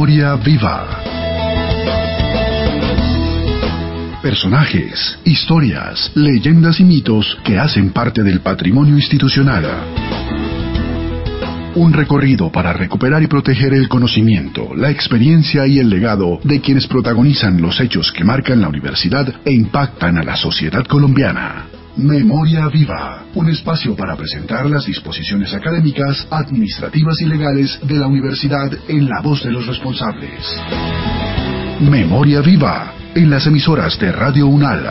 Memoria viva. Personajes, historias, leyendas y mitos que hacen parte del patrimonio institucional. Un recorrido para recuperar y proteger el conocimiento, la experiencia y el legado de quienes protagonizan los hechos que marcan la universidad e impactan a la sociedad colombiana. Memoria Viva, un espacio para presentar las disposiciones académicas, administrativas y legales de la universidad en la voz de los responsables. Memoria Viva, en las emisoras de Radio UNAL.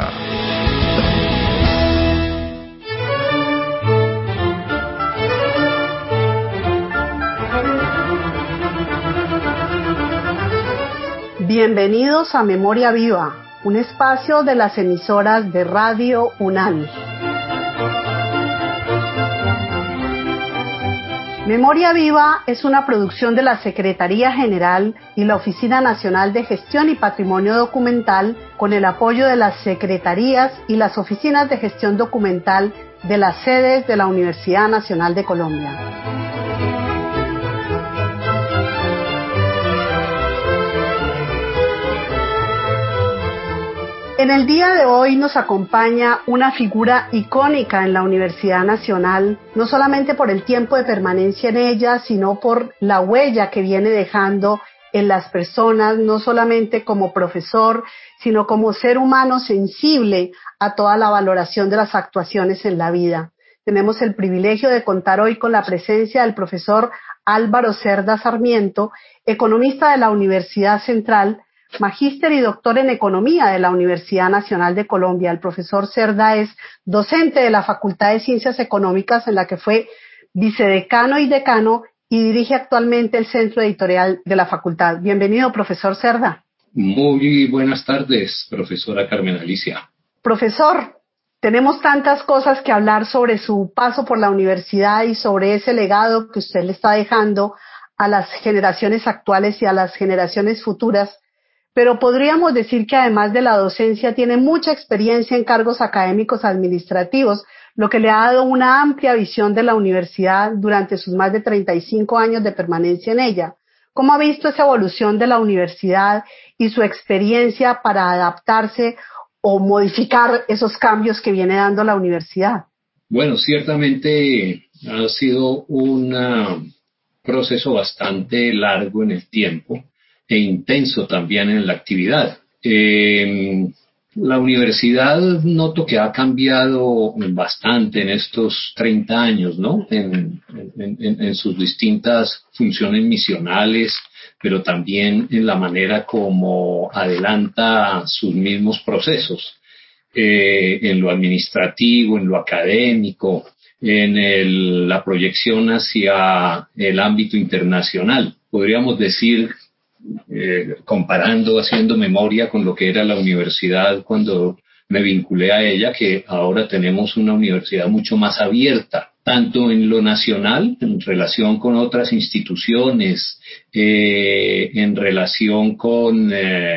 Bienvenidos a Memoria Viva, un espacio de las emisoras de Radio UNAL. Memoria Viva es una producción de la Secretaría General y la Oficina Nacional de Gestión y Patrimonio Documental con el apoyo de las secretarías y las oficinas de gestión documental de las sedes de la Universidad Nacional de Colombia. En el día de hoy nos acompaña una figura icónica en la Universidad Nacional, no solamente por el tiempo de permanencia en ella, sino por la huella que viene dejando en las personas, no solamente como profesor, sino como ser humano sensible a toda la valoración de las actuaciones en la vida. Tenemos el privilegio de contar hoy con la presencia del profesor Álvaro Cerda Sarmiento, economista de la Universidad Central, magíster y doctor en Economía de la Universidad Nacional de Colombia. El profesor Cerda es docente de la Facultad de Ciencias Económicas, en la que fue vicedecano y decano, y dirige actualmente el centro editorial de la facultad. Bienvenido, profesor Cerda. Muy buenas tardes, profesora Carmen Alicia. Profesor, tenemos tantas cosas que hablar sobre su paso por la universidad y sobre ese legado que usted le está dejando a las generaciones actuales y a las generaciones futuras. Pero podríamos decir que además de la docencia tiene mucha experiencia en cargos académicos administrativos, lo que le ha dado una amplia visión de la universidad durante sus más de 35 años de permanencia en ella. ¿Cómo ha visto esa evolución de la universidad y su experiencia para adaptarse o modificar esos cambios que viene dando la universidad? Bueno, ciertamente ha sido un proceso bastante largo en el tiempo e intenso también en la actividad. La universidad noto que ha cambiado bastante en estos 30 años, ¿no? En sus distintas funciones misionales, pero también en la manera como adelanta sus mismos procesos, en lo administrativo, en lo académico, en la proyección hacia el ámbito internacional. Podríamos decir, comparando, haciendo memoria con lo que era la universidad cuando me vinculé a ella, que ahora tenemos una universidad mucho más abierta, tanto en lo nacional, en relación con otras instituciones, en relación con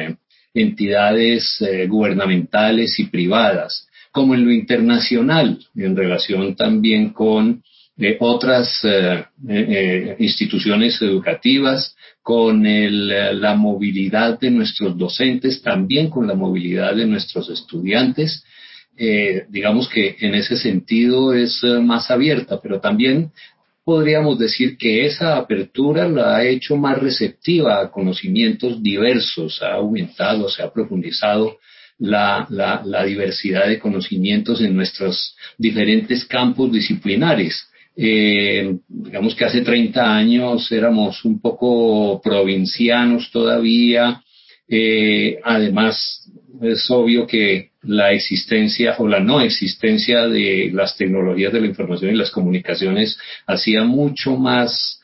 entidades gubernamentales y privadas, como en lo internacional, en relación también con otras instituciones educativas, con la movilidad de nuestros docentes, también con la movilidad de nuestros estudiantes. Digamos que en ese sentido es más abierta, pero también podríamos decir que esa apertura la ha hecho más receptiva a conocimientos diversos, ha aumentado, se ha profundizado la diversidad de conocimientos en nuestros diferentes campos disciplinares. Digamos que hace 30 años éramos un poco provincianos todavía. Además, es obvio que la existencia o la no existencia de las tecnologías de la información y las comunicaciones hacía mucho más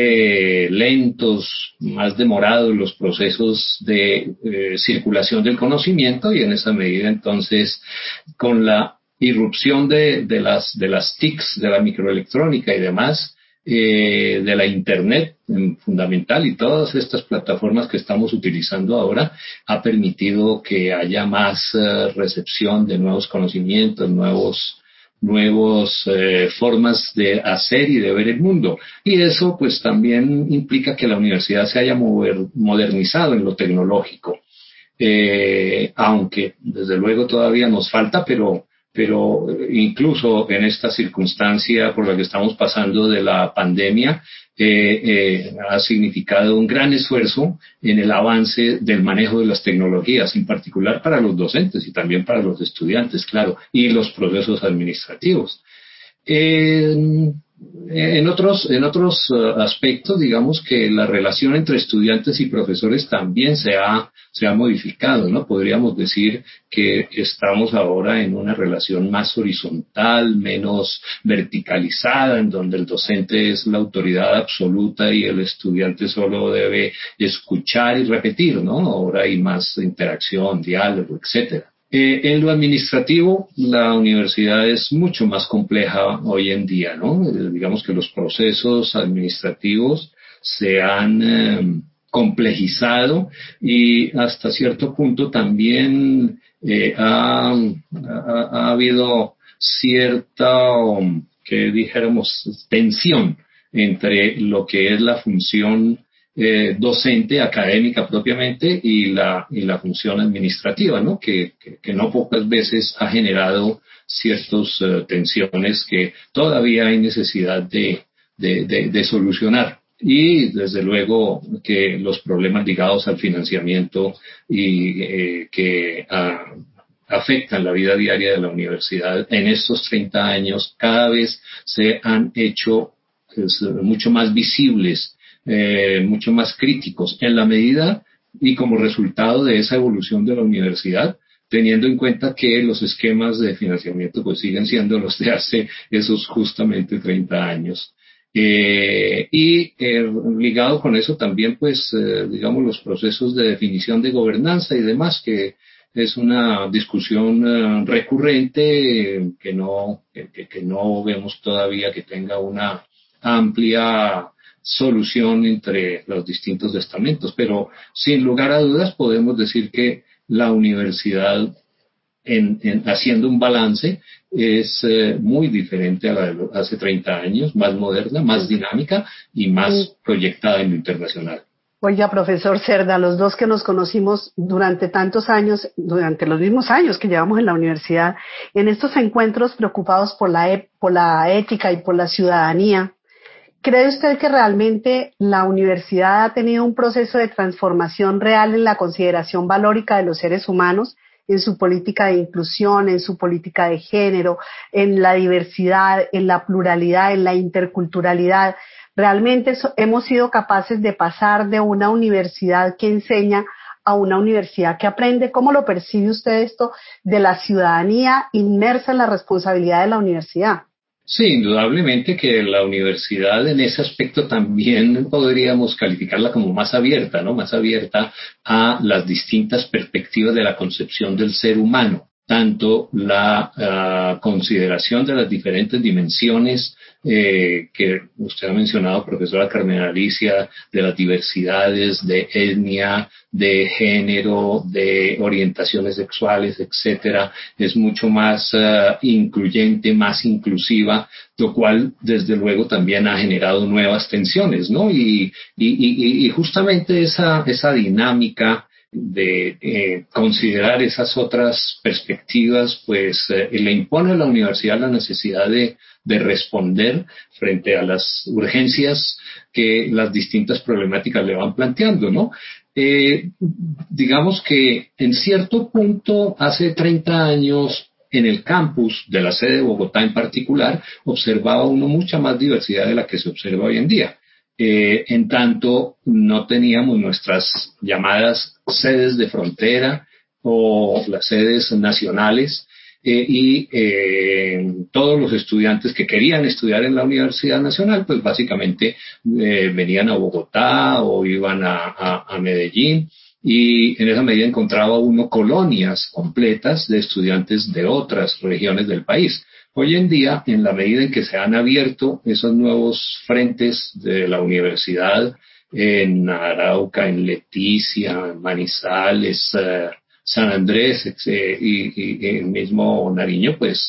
lentos, más demorados los procesos de circulación del conocimiento, y en esa medida entonces con la irrupción de las TICs, de la microelectrónica y demás, de la Internet fundamental, y todas estas plataformas que estamos utilizando ahora, ha permitido que haya más recepción de nuevos conocimientos, nuevas formas de hacer y de ver el mundo. Y eso pues también implica que la universidad se haya modernizado en lo tecnológico. Aunque desde luego todavía nos falta, pero incluso en esta circunstancia por la que estamos pasando de la pandemia, ha significado un gran esfuerzo en el avance del manejo de las tecnologías, en particular para los docentes y también para los estudiantes, claro, y los procesos administrativos. En otros aspectos, digamos que la relación entre estudiantes y profesores también se ha modificado, ¿no? Podríamos decir que estamos ahora en una relación más horizontal, menos verticalizada, en donde el docente es la autoridad absoluta y el estudiante solo debe escuchar y repetir, ¿no? Ahora hay más interacción, diálogo, etcétera. En lo administrativo, la universidad es mucho más compleja hoy en día, ¿no? Digamos que los procesos administrativos se han complejizado y hasta cierto punto también ha habido cierta, que dijéramos, tensión entre lo que es la función docente, académica propiamente, y la función administrativa, ¿no? Que no pocas veces ha generado ciertas tensiones que todavía hay necesidad de solucionar. Y desde luego que los problemas ligados al financiamiento y que afectan la vida diaria de la universidad en estos 30 años cada vez se han hecho mucho más visibles, mucho más críticos, en la medida y como resultado de esa evolución de la universidad, teniendo en cuenta que los esquemas de financiamiento pues siguen siendo los de hace esos justamente 30 años. Ligado con eso también pues digamos los procesos de definición de gobernanza y demás, que es una discusión recurrente que no vemos todavía que tenga una amplia solución entre los distintos estamentos, pero sin lugar a dudas podemos decir que la universidad, haciendo un balance, es muy diferente a la de hace 30 años, más moderna, más dinámica y más proyectada en lo internacional. Oiga, profesor Cerda, los dos que nos conocimos durante tantos años, durante los mismos años que llevamos en la universidad, en estos encuentros preocupados por la ética y por la ciudadanía, ¿cree usted que realmente la universidad ha tenido un proceso de transformación real en la consideración valórica de los seres humanos, en su política de inclusión, en su política de género, en la diversidad, en la pluralidad, en la interculturalidad? ¿Realmente hemos sido capaces de pasar de una universidad que enseña a una universidad que aprende? ¿Cómo lo percibe usted esto de la ciudadanía inmersa en la responsabilidad de la universidad? Sí, indudablemente que la universidad en ese aspecto también podríamos calificarla como más abierta, ¿no? Más abierta a las distintas perspectivas de la concepción del ser humano, tanto la consideración de las diferentes dimensiones que usted ha mencionado, profesora Carmen Alicia, de las diversidades de etnia, de género, de orientaciones sexuales, etcétera, es mucho más incluyente, más inclusiva, lo cual desde luego también ha generado nuevas tensiones, ¿no? Y justamente esa dinámica de considerar esas otras perspectivas, pues le impone a la universidad la necesidad de responder frente a las urgencias que las distintas problemáticas le van planteando, ¿no? Digamos que en cierto punto, hace 30 años, en el campus de la sede de Bogotá en particular, observaba uno mucha más diversidad de la que se observa hoy en día. En tanto no teníamos nuestras llamadas sedes de frontera o las sedes nacionales, todos los estudiantes que querían estudiar en la Universidad Nacional pues básicamente venían a Bogotá o iban a Medellín, y en esa medida encontraba uno colonias completas de estudiantes de otras regiones del país. Hoy en día, en la medida en que se han abierto esos nuevos frentes de la universidad en Arauca, en Leticia, en Manizales, San Andrés y el mismo Nariño, pues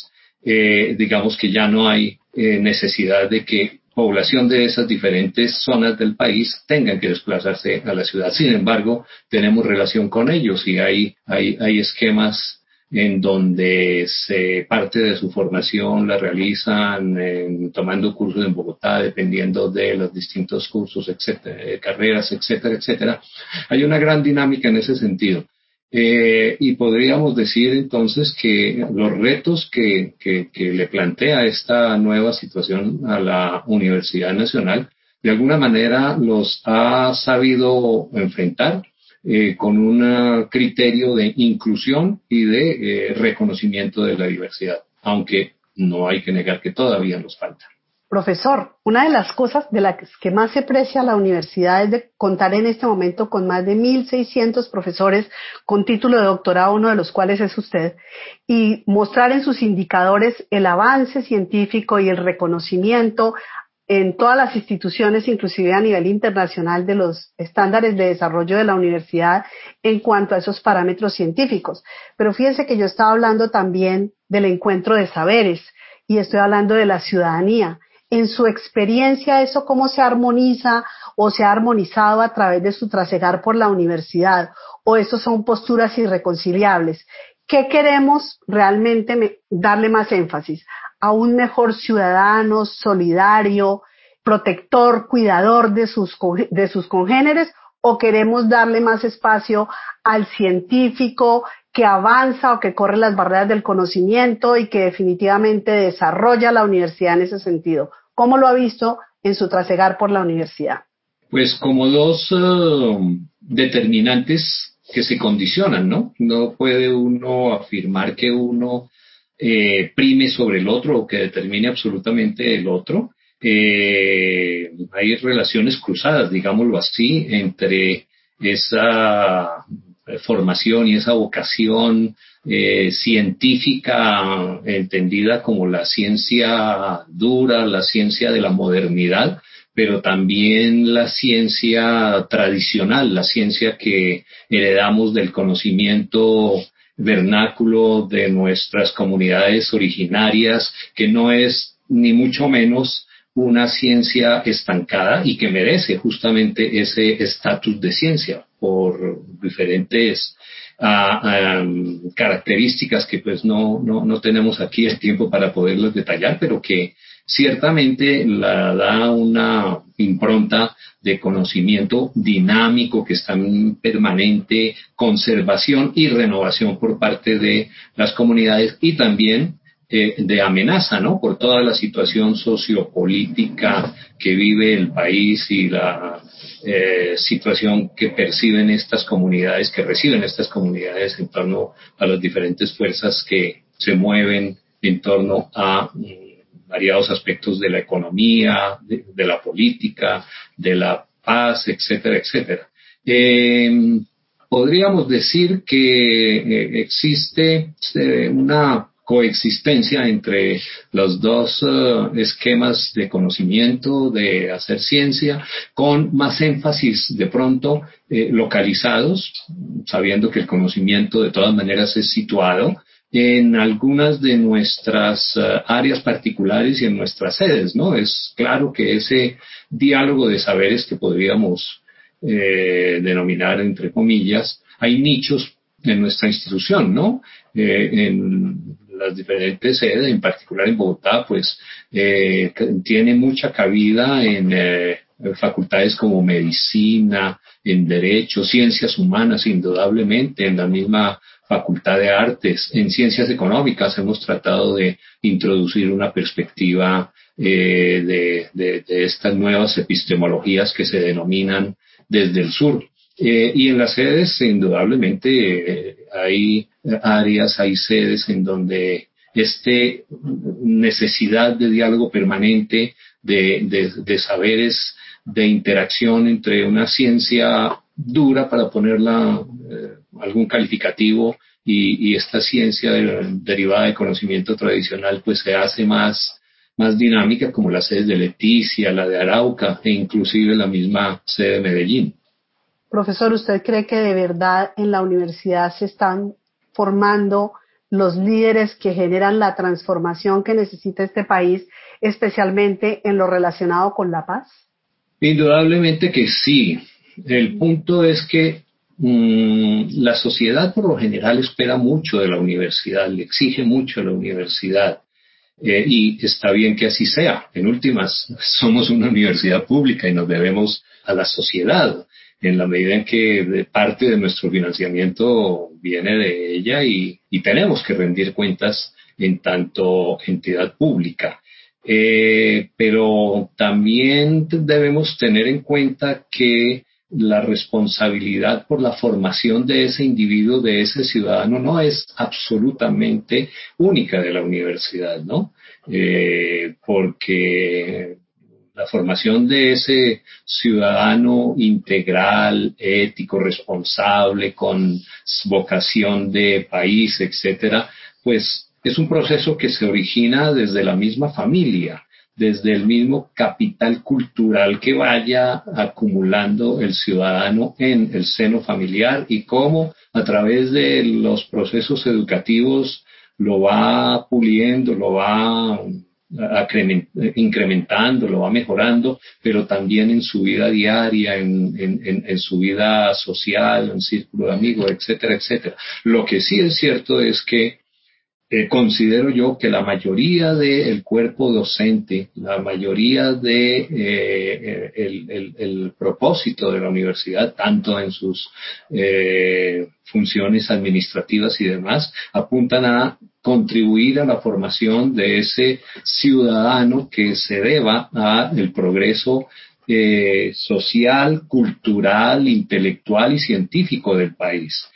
digamos que ya no hay necesidad de que población de esas diferentes zonas del país tengan que desplazarse a la ciudad. Sin embargo, tenemos relación con ellos y hay esquemas en donde parte de su formación la realizan tomando cursos en Bogotá, dependiendo de los distintos cursos, etcétera, carreras, etcétera, etcétera. Hay una gran dinámica en ese sentido. Y podríamos decir entonces que los retos que le plantea esta nueva situación a la Universidad Nacional, de alguna manera los ha sabido enfrentar con un criterio de inclusión y de reconocimiento de la diversidad, aunque no hay que negar que todavía nos falta. Profesor, una de las cosas de las que más se aprecia la universidad es de contar en este momento con más de 1.600 profesores con título de doctorado, uno de los cuales es usted, y mostrar en sus indicadores el avance científico y el reconocimiento en todas las instituciones, inclusive a nivel internacional, de los estándares de desarrollo de la universidad en cuanto a esos parámetros científicos. Pero fíjense que yo estaba hablando también del encuentro de saberes y estoy hablando de la ciudadanía. En su experiencia, ¿eso cómo se armoniza o se ha armonizado a través de su trasegar por la universidad? ¿O eso son posturas irreconciliables? ¿Qué queremos realmente darle más énfasis? ¿A un mejor ciudadano, solidario, protector, cuidador de sus congéneres? ¿O queremos darle más espacio al científico que avanza o que corre las barreras del conocimiento y que definitivamente desarrolla la universidad en ese sentido? ¿Cómo lo ha visto en su trasegar por la universidad? Pues como dos determinantes que se condicionan, ¿no? No puede uno afirmar que uno prime sobre el otro o que determine absolutamente el otro. Hay relaciones cruzadas, digámoslo así, entre esa formación y esa vocación científica entendida como la ciencia dura, la ciencia de la modernidad, pero también la ciencia tradicional, la ciencia que heredamos del conocimiento vernáculo de nuestras comunidades originarias, que no es ni mucho menos una ciencia estancada y que merece justamente ese estatus de ciencia por diferentes características que pues no tenemos aquí el tiempo para poderlos detallar, pero que ciertamente la da una impronta de conocimiento dinámico que está en permanente conservación y renovación por parte de las comunidades y también de amenaza, ¿no? Por toda la situación sociopolítica que vive el país y la situación que perciben estas comunidades, que reciben estas comunidades en torno a las diferentes fuerzas que se mueven en torno a variados aspectos de la economía, de la política, de la paz, etcétera, etcétera. Podríamos decir que existe una coexistencia entre los dos esquemas de conocimiento, de hacer ciencia, con más énfasis de pronto localizados, sabiendo que el conocimiento de todas maneras es situado en algunas de nuestras áreas particulares y en nuestras sedes, ¿no? Es claro que ese diálogo de saberes que podríamos denominar entre comillas, hay nichos en nuestra institución, ¿no? En las diferentes sedes, en particular en Bogotá, pues tiene mucha cabida en facultades como medicina, en derecho, ciencias humanas, indudablemente, en la misma Facultad de Artes, en ciencias económicas hemos tratado de introducir una perspectiva de estas nuevas epistemologías que se denominan desde el sur. Y en las sedes, indudablemente, hay áreas, hay sedes en donde necesidad de diálogo permanente, de saberes, de interacción entre una ciencia dura, para ponerla algún calificativo, y esta ciencia derivada de conocimiento tradicional, pues se hace más dinámica, como las sedes de Leticia, la de Arauca, e inclusive la misma sede de Medellín. Profesor, ¿usted cree que de verdad en la universidad se están formando los líderes que generan la transformación que necesita este país, especialmente en lo relacionado con la paz? Indudablemente que sí. El punto es que la sociedad por lo general espera mucho de la universidad, le exige mucho a la universidad. Y está bien que así sea. En últimas, somos una universidad pública y nos debemos a la sociedad en la medida en que parte de nuestro financiamiento viene de ella y tenemos que rendir cuentas en tanto entidad pública. Pero también debemos tener en cuenta que la responsabilidad por la formación de ese individuo, de ese ciudadano, no es absolutamente única de la universidad, ¿no? Porque la formación de ese ciudadano integral, ético, responsable, con vocación de país, etcétera, pues es un proceso que se origina desde la misma familia, desde el mismo capital cultural que vaya acumulando el ciudadano en el seno familiar y cómo a través de los procesos educativos lo va puliendo, lo va incrementando, lo va mejorando, pero también en su vida diaria, en su vida social, en círculo de amigos, etcétera, etcétera. Lo que sí es cierto es que considero yo que la mayoría del cuerpo docente, la mayoría de el propósito de la universidad, tanto en sus funciones administrativas y demás, apuntan a contribuir a la formación de ese ciudadano que se deba al progreso social, cultural, intelectual y científico del país.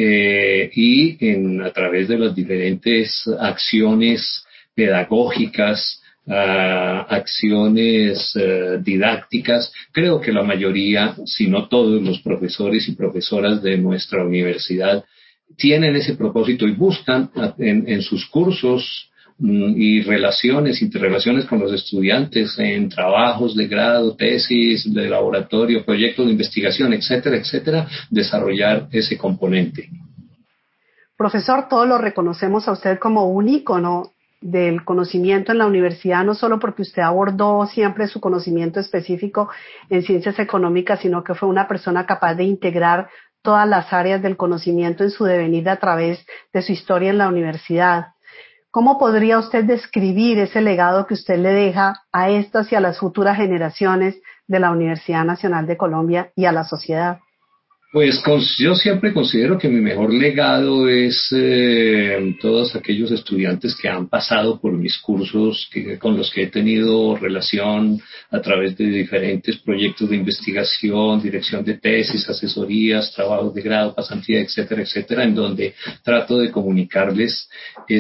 A través de las diferentes acciones pedagógicas, acciones didácticas, creo que la mayoría, si no todos los profesores y profesoras de nuestra universidad tienen ese propósito y buscan en sus cursos y interrelaciones con los estudiantes en trabajos de grado, tesis, de laboratorio, proyectos de investigación, etcétera, etcétera, desarrollar ese componente. Profesor, todos lo reconocemos a usted como un ícono del conocimiento en la universidad, no solo porque usted abordó siempre su conocimiento específico en ciencias económicas, sino que fue una persona capaz de integrar todas las áreas del conocimiento en su devenir a través de su historia en la universidad. ¿Cómo podría usted describir ese legado que usted le deja a estas y a las futuras generaciones de la Universidad Nacional de Colombia y a la sociedad? Pues yo siempre considero que mi mejor legado es todos aquellos estudiantes que han pasado por mis cursos, con los que he tenido relación a través de diferentes proyectos de investigación, dirección de tesis, asesorías, trabajos de grado, pasantía, etcétera, etcétera, en donde trato de comunicarles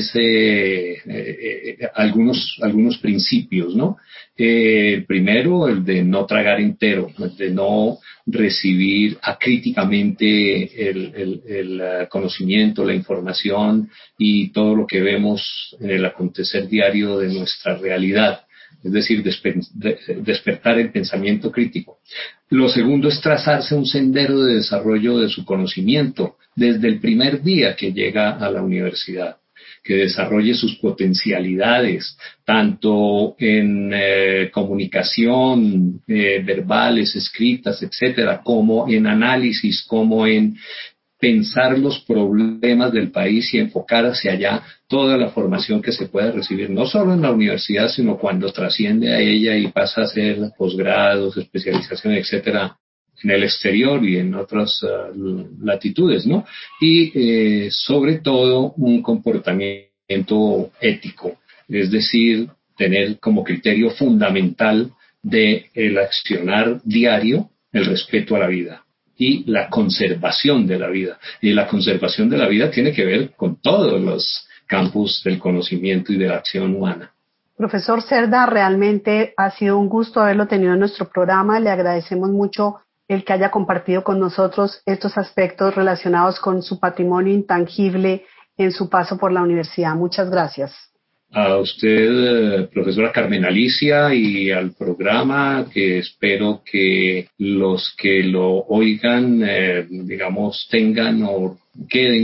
algunos principios, ¿no? El primero, el de no tragar entero, el de no recibir acríticamente el conocimiento, la información y todo lo que vemos en el acontecer diario de nuestra realidad. Es decir, despertar el pensamiento crítico. Lo segundo es trazarse un sendero de desarrollo de su conocimiento desde el primer día que llega a la universidad, que desarrolle sus potencialidades, tanto en comunicación, verbales, escritas, etcétera, como en análisis, como en pensar los problemas del país y enfocar hacia allá toda la formación que se pueda recibir, no solo en la universidad, sino cuando trasciende a ella y pasa a ser posgrados, especialización, etcétera, en el exterior y en otras latitudes, ¿no? Y sobre todo un comportamiento ético, es decir, tener como criterio fundamental de el accionar diario el respeto a la vida y la conservación de la vida. Y la conservación de la vida tiene que ver con todos los campos del conocimiento y de la acción humana. Profesor Cerda, realmente ha sido un gusto haberlo tenido en nuestro programa. Le agradecemos mucho el que haya compartido con nosotros estos aspectos relacionados con su patrimonio intangible en su paso por la universidad. Muchas gracias. A usted, profesora Carmen Alicia, y al programa, que espero que los que lo oigan, digamos, tengan o queden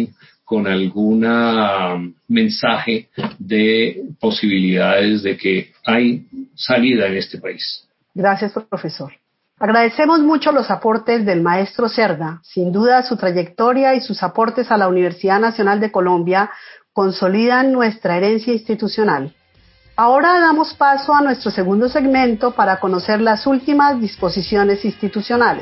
con algún mensaje de posibilidades de que hay salida en este país. Gracias, profesor. Agradecemos mucho los aportes del maestro Cerda. Sin duda, su trayectoria y sus aportes a la Universidad Nacional de Colombia consolidan nuestra herencia institucional. Ahora damos paso a nuestro segundo segmento para conocer las últimas disposiciones institucionales.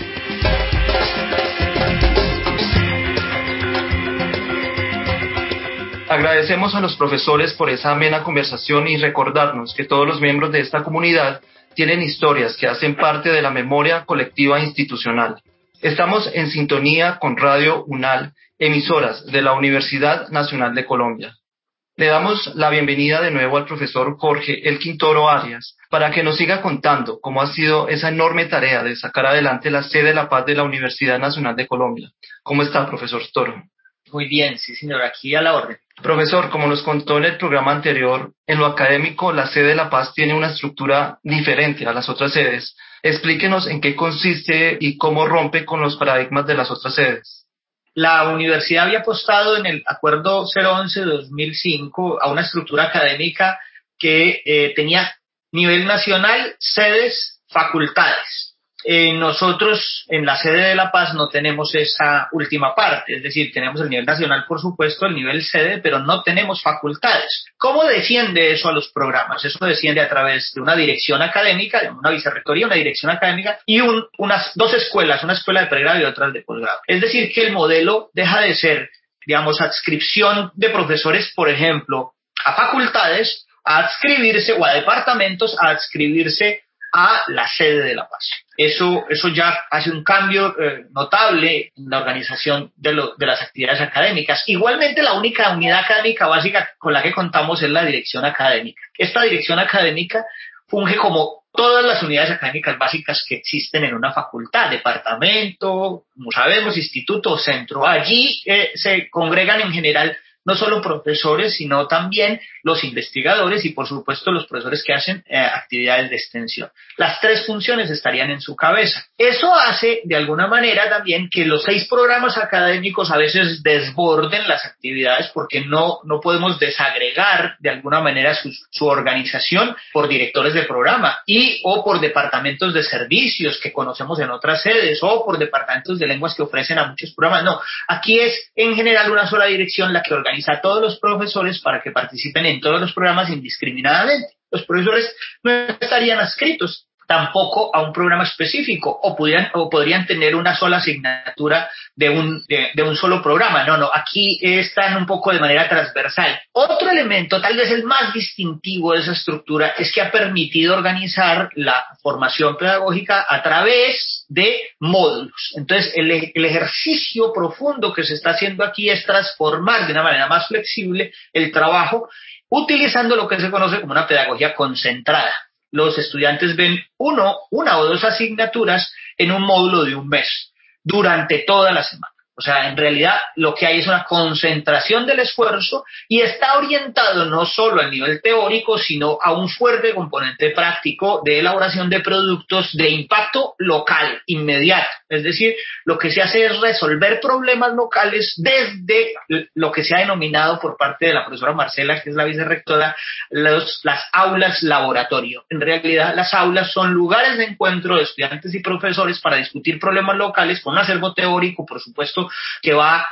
Agradecemos a los profesores por esa amena conversación y recordarnos que todos los miembros de esta comunidad tienen historias que hacen parte de la memoria colectiva institucional. Estamos en sintonía con Radio UNAL, emisoras de la Universidad Nacional de Colombia. Le damos la bienvenida de nuevo al profesor Jorge El Quintoro Arias para que nos siga contando cómo ha sido esa enorme tarea de sacar adelante la sede de la paz de la Universidad Nacional de Colombia. ¿Cómo está, profesor Toro? Muy bien, sí señor, aquí a la orden. Profesor, como nos contó en el programa anterior, en lo académico la sede de La Paz tiene una estructura diferente a las otras sedes. Explíquenos en qué consiste y cómo rompe con los paradigmas de las otras sedes. La universidad había apostado en el Acuerdo 011 de 2005 a una estructura académica que tenía nivel nacional, sedes, facultades. Nosotros en la sede de La Paz no tenemos esa última parte, es decir, tenemos el nivel nacional, por supuesto, el nivel sede, pero no tenemos facultades. ¿Cómo desciende eso a los programas? Eso desciende a través de una dirección académica, una vicerrectoría, una dirección académica y unas dos escuelas, una escuela de pregrado y otra de posgrado. Es decir, que el modelo deja de ser, digamos, adscripción de profesores, por ejemplo, a facultades, a adscribirse, o a departamentos, a adscribirse a la sede de La Paz. Eso ya hace un cambio notable en la organización de las actividades académicas. Igualmente, la única unidad académica básica con la que contamos es la dirección académica. Esta dirección académica funge como todas las unidades académicas básicas que existen en una facultad, departamento, como sabemos, instituto o centro. Allí se congregan en general no solo profesores, sino también los investigadores y, por supuesto, los profesores que hacen actividades de extensión. Las tres funciones estarían en su cabeza. Eso hace, de alguna manera, también que los 6 programas académicos a veces desborden las actividades porque no podemos desagregar, de alguna manera, su organización por directores de programa o por departamentos de servicios que conocemos en otras sedes o por departamentos de lenguas que ofrecen a muchos programas. No, aquí es, en general, una sola dirección la que organiza a todos los profesores para que participen en todos los programas indiscriminadamente. Los profesores no estarían adscritos tampoco a un programa específico o podrían tener una sola asignatura de un solo programa. No, aquí están un poco de manera transversal. Otro elemento, tal vez el más distintivo de esa estructura, es que ha permitido organizar la formación pedagógica a través de módulos. Entonces, el ejercicio profundo que se está haciendo aquí es transformar de una manera más flexible el trabajo utilizando lo que se conoce como una pedagogía concentrada. Los estudiantes ven una o dos asignaturas en un módulo de un mes durante toda la semana. O sea, en realidad lo que hay es una concentración del esfuerzo y está orientado no solo al nivel teórico, sino a un fuerte componente práctico de elaboración de productos de impacto local, inmediato. Es decir, lo que se hace es resolver problemas locales desde lo que se ha denominado por parte de la profesora Marcela, que es la vicerrectora, las aulas laboratorio. En realidad, las aulas son lugares de encuentro de estudiantes y profesores para discutir problemas locales con un acervo teórico, por supuesto, que va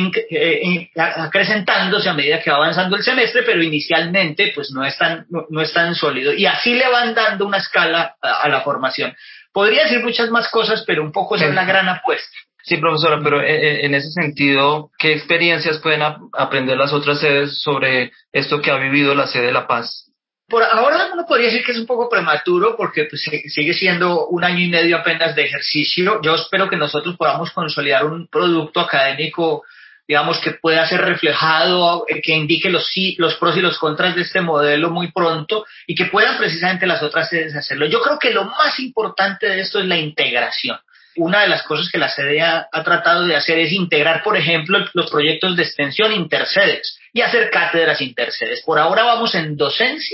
acrecentándose a medida que va avanzando el semestre, pero inicialmente pues no es tan sólido, y así le van dando una escala a la formación. Podría decir muchas más cosas, pero un poco esa es la gran apuesta. Sí, profesora, pero en ese sentido, ¿qué experiencias pueden aprender las otras sedes sobre esto que ha vivido la sede de La Paz? Por ahora uno podría decir que es un poco prematuro porque pues, sigue siendo 1 año y medio apenas de ejercicio. Yo espero que nosotros podamos consolidar un producto académico, digamos, que pueda ser reflejado, que indique los pros y los contras de este modelo muy pronto y que puedan precisamente las otras sedes hacerlo. Yo creo que lo más importante de esto es la integración. Una de las cosas que la sede ha tratado de hacer es integrar, por ejemplo, los proyectos de extensión intersedes y hacer cátedras intersedes. Por ahora vamos en docencia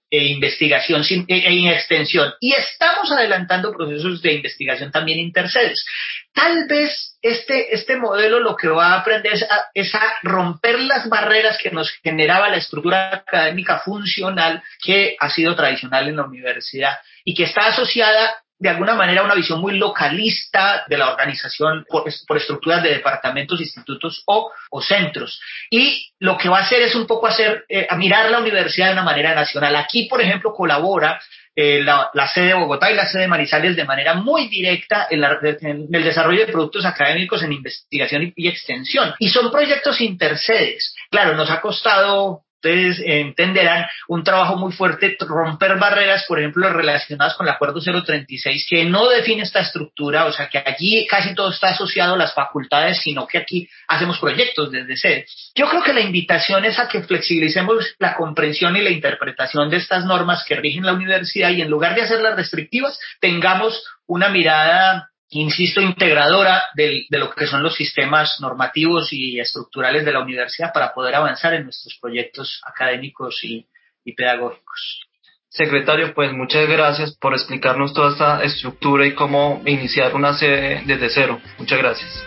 investigación e extensión. Y estamos adelantando procesos de investigación también intersedes. Tal vez este modelo lo que va a aprender es a romper las barreras que nos generaba la estructura académica funcional que ha sido tradicional en la universidad y que está asociada de alguna manera una visión muy localista de la organización por estructuras de departamentos, institutos o centros. Y lo que va a hacer es un poco a mirar la universidad de una manera nacional. Aquí, por ejemplo, colabora la sede de Bogotá y la sede de Manizales de manera muy directa en el desarrollo de productos académicos en investigación y extensión. Y son proyectos intersedes. Claro, nos ha costado, ustedes entenderán, un trabajo muy fuerte, romper barreras, por ejemplo, relacionadas con el Acuerdo 036, que no define esta estructura, o sea, que allí casi todo está asociado a las facultades, sino que aquí hacemos proyectos desde sede. Yo creo que la invitación es a que flexibilicemos la comprensión y la interpretación de estas normas que rigen la universidad y en lugar de hacerlas restrictivas, tengamos una mirada, insisto, integradora de lo que son los sistemas normativos y estructurales de la universidad para poder avanzar en nuestros proyectos académicos y pedagógicos. Secretario, pues muchas gracias por explicarnos toda esta estructura y cómo iniciar una sede desde cero. Muchas gracias.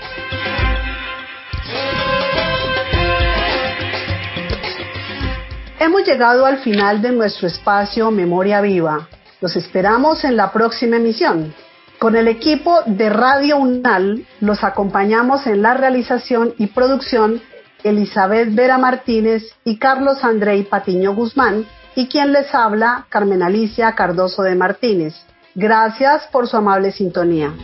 Hemos llegado al final de nuestro espacio Memoria Viva. Los esperamos en la próxima emisión. Con el equipo de Radio UNAL los acompañamos en la realización y producción Elizabeth Vera Martínez y Carlos Andrei Patiño Guzmán y quien les habla Carmen Alicia Cardoso de Martínez. Gracias por su amable sintonía.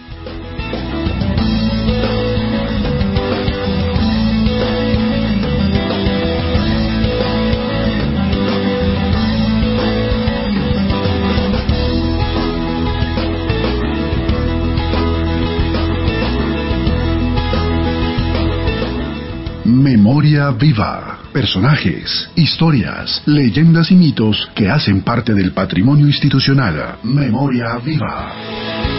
Memoria viva. Personajes, historias, leyendas y mitos que hacen parte del patrimonio institucional. Memoria viva.